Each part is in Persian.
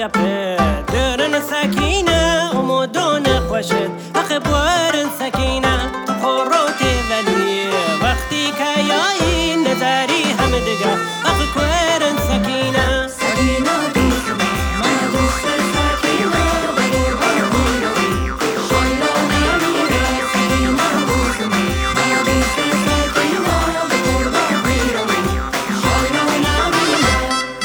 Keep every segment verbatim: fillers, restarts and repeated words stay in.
لپه درن سکینه امودون خوشد اخی بورن سکینه تو خوروتی ولی وقتی که یایی نظری هم دیگه اخی کورن سکینه سکینه دوست من دوست سکینه به قربان میروی شایلا نمیره سکینه دوست من دوست سکینه به قربان میروی شایلا نمیره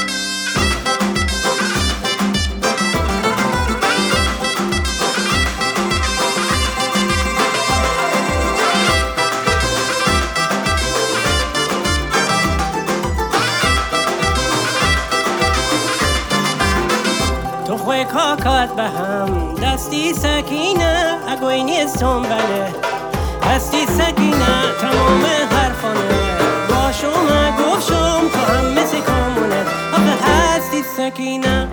تو خوی کاکات به هم دستی سکینه اگوی نیستم بله دستی سکینه تمام حرفانه باشم گوشم تو هم مثل کامونه آقا هستی سکینه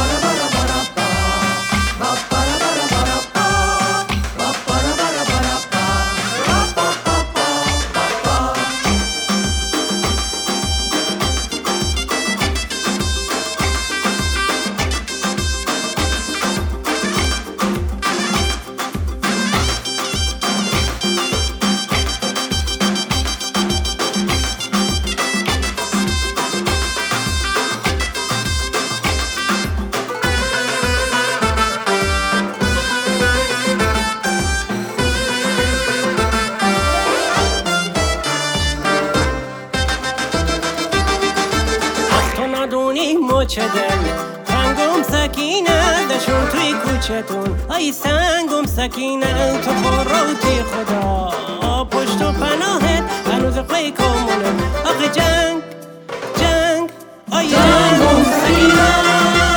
دونی موچه دل تنگم سکینه دشون توی کوچتون ای سنگم سکینه تو خوروتی خدا پشت و پناهت هنوز قوی کامونه آقا جنگ جنگ آی جنگم سکینه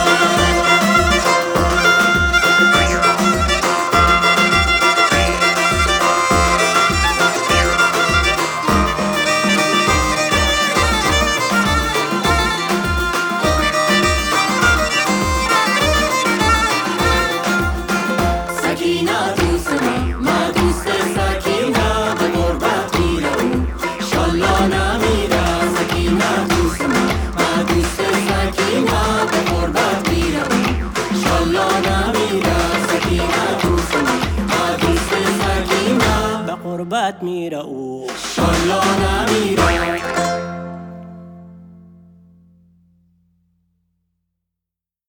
سکینه دوست من دوست سکینه به قربت میرم شالله نمیره سکینه دوست من دوست سکینه به قربت میرم شالله نمیره سکینه دوست من دوست سکینه به قربت میره او شالله نمیره